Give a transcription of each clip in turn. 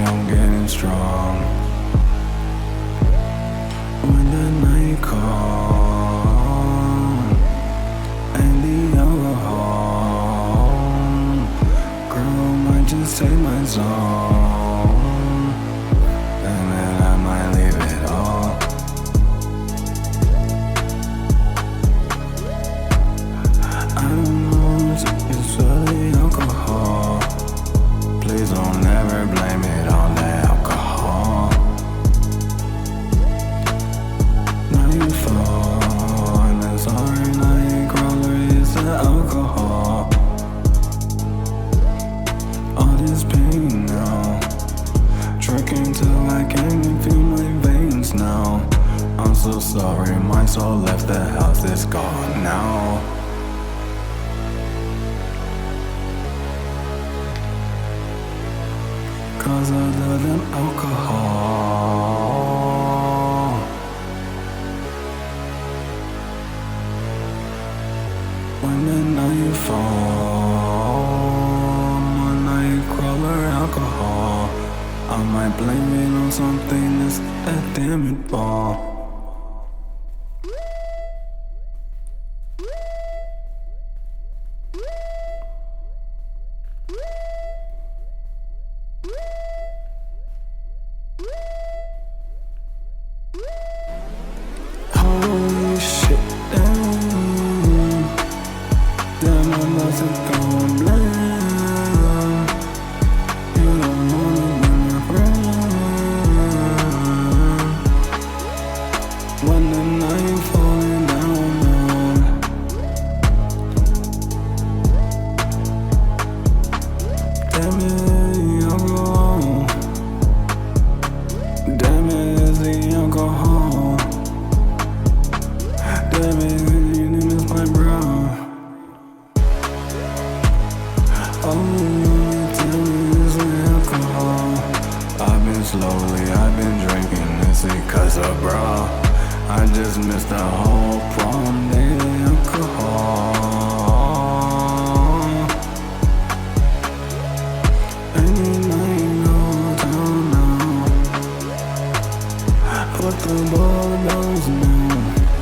I'm getting strong. When the night comes and the alcohol, girl, might just take my zone, and then I might leave it all. I don't know if it's really alcohol. Please don't ever blame it on the alcohol. Now you fall, and it's alright, Nightcrawler, it's the alcohol. All this pain now, drinking till I can't even feel my veins now. I'm so sorry, my soul left the house, it's gone now. Cause other than alcohol, when the night falls, my Nightcrawler alcohol, I might blame it on something that's that damn it ball. Holy shit, damn, damn, I'm about to go blind. You don't wanna be my friend. When the night falling down on, damn it, alcohol. Damn it, it's the alcohol. Damn it, you miss my bro. Oh, tell me it's the alcohol. I've been drinking this because of bro. I just missed the whole prom day alcohol. Any night, no time now. Put the bubbles now.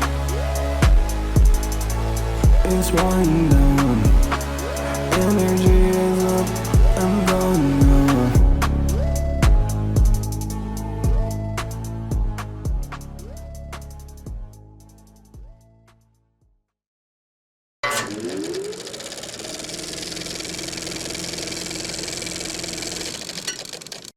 It's winding down. Energy is up, I'm gone now.